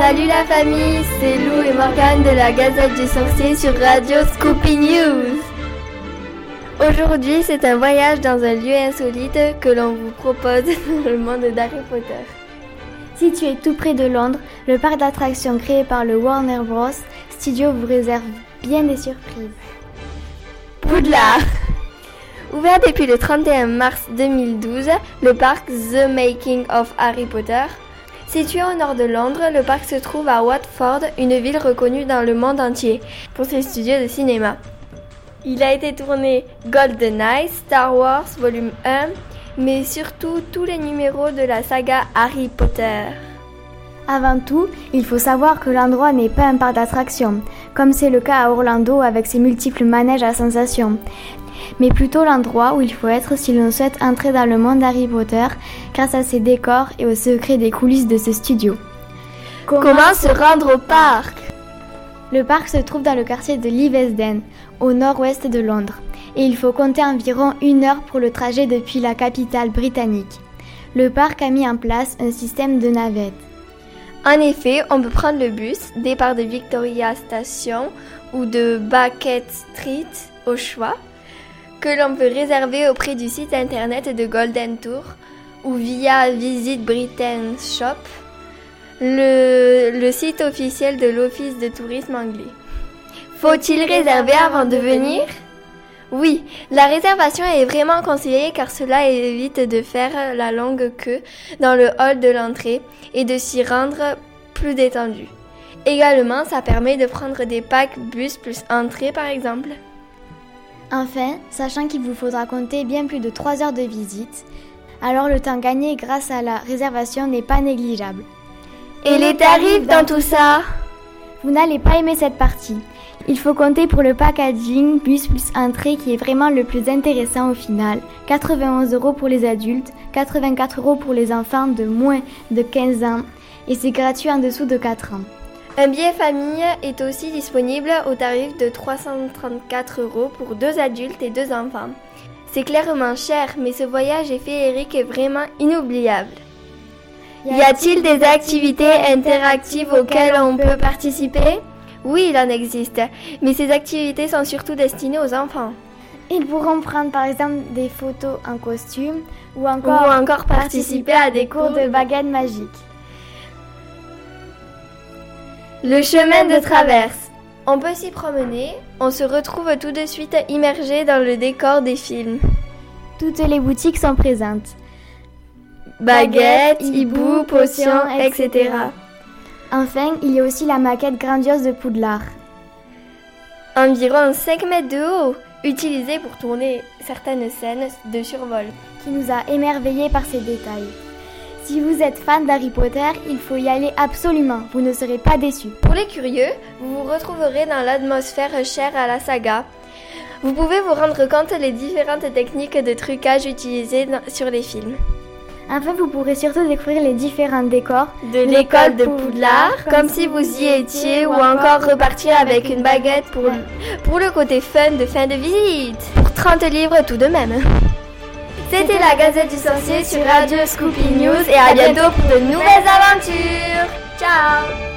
Salut la famille, c'est Lou et Morgane de la Gazette du Sorcier sur Radio Scoopy News. Aujourd'hui, c'est un voyage dans un lieu insolite que l'on vous propose dans le monde d'Harry Potter. Situé tout près de Londres, le parc d'attractions créé par le Warner Bros. Studio vous réserve bien des surprises. Poudlard. Ouvert depuis le 31 mars 2012, le parc The Making of Harry Potter. Situé au nord de Londres, le parc se trouve à Watford, une ville reconnue dans le monde entier pour ses studios de cinéma. Il a été tourné GoldenEye, Star Wars Volume 1, mais surtout tous les numéros de la saga Harry Potter. Avant tout, il faut savoir que l'endroit n'est pas un parc d'attractions, comme c'est le cas à Orlando avec ses multiples manèges à sensations, mais plutôt l'endroit où il faut être si l'on souhaite entrer dans le monde d'Harry Potter grâce à ses décors et aux secrets des coulisses de ce studio. Comment se rendre au parc ? Le parc se trouve dans le quartier de Livingston, au nord-ouest de Londres, et il faut compter environ 1 heure pour le trajet depuis la capitale britannique. Le parc a mis en place un système de navettes. En effet, on peut prendre le bus, départ de Victoria Station ou de Baker Street au choix, que l'on peut réserver auprès du site internet de Golden Tour ou via Visit Britain Shop, le site officiel de l'Office de tourisme anglais. Faut-il réserver avant de venir ? Oui, la réservation est vraiment conseillée car cela évite de faire la longue queue dans le hall de l'entrée et de s'y rendre plus détendu. Également, ça permet de prendre des packs bus plus entrée par exemple. Enfin, sachant qu'il vous faudra compter bien plus de 3 heures de visite, alors le temps gagné grâce à la réservation n'est pas négligeable. Et les tarifs dans tout ça ? Vous n'allez pas aimer cette partie. Il faut compter pour le packaging bus plus entrée qui est vraiment le plus intéressant au final. 91 € pour les adultes, 84 € pour les enfants de moins de 15 ans et c'est gratuit en dessous de 4 ans. Un billet famille est aussi disponible au tarif de 334 € pour 2 adultes et 2 enfants. C'est clairement cher, mais ce voyage féerique est vraiment inoubliable. Y a-t-il des activités interactives auxquelles on peut participer ? Oui, il en existe, mais ces activités sont surtout destinées aux enfants. Ils pourront prendre par exemple des photos en costume ou encore participer à des cours de baguettes magiques. Le chemin de traverse. On peut s'y promener, on se retrouve tout de suite immergé dans le décor des films. Toutes les boutiques sont présentes. Baguettes, hiboux, potions, etc. Enfin, il y a aussi la maquette grandiose de Poudlard. Environ 5 mètres de haut, utilisée pour tourner certaines scènes de survol. Qui nous a émerveillés par ses détails. Si vous êtes fan d'Harry Potter, il faut y aller absolument, vous ne serez pas déçus. Pour les curieux, vous vous retrouverez dans l'atmosphère chère à la saga. Vous pouvez vous rendre compte des différentes techniques de trucage utilisées sur les films. Enfin, vous pourrez surtout découvrir les différents décors de l'école de Poudlard, comme si vous y étiez, ou encore repartir avec une baguette pour le côté fun de fin de visite. Pour 30 livres tout de même. C'était la Gazette du Sorcier sur Radio Scoopy News et à bientôt pour de nouvelles aventures. Ciao!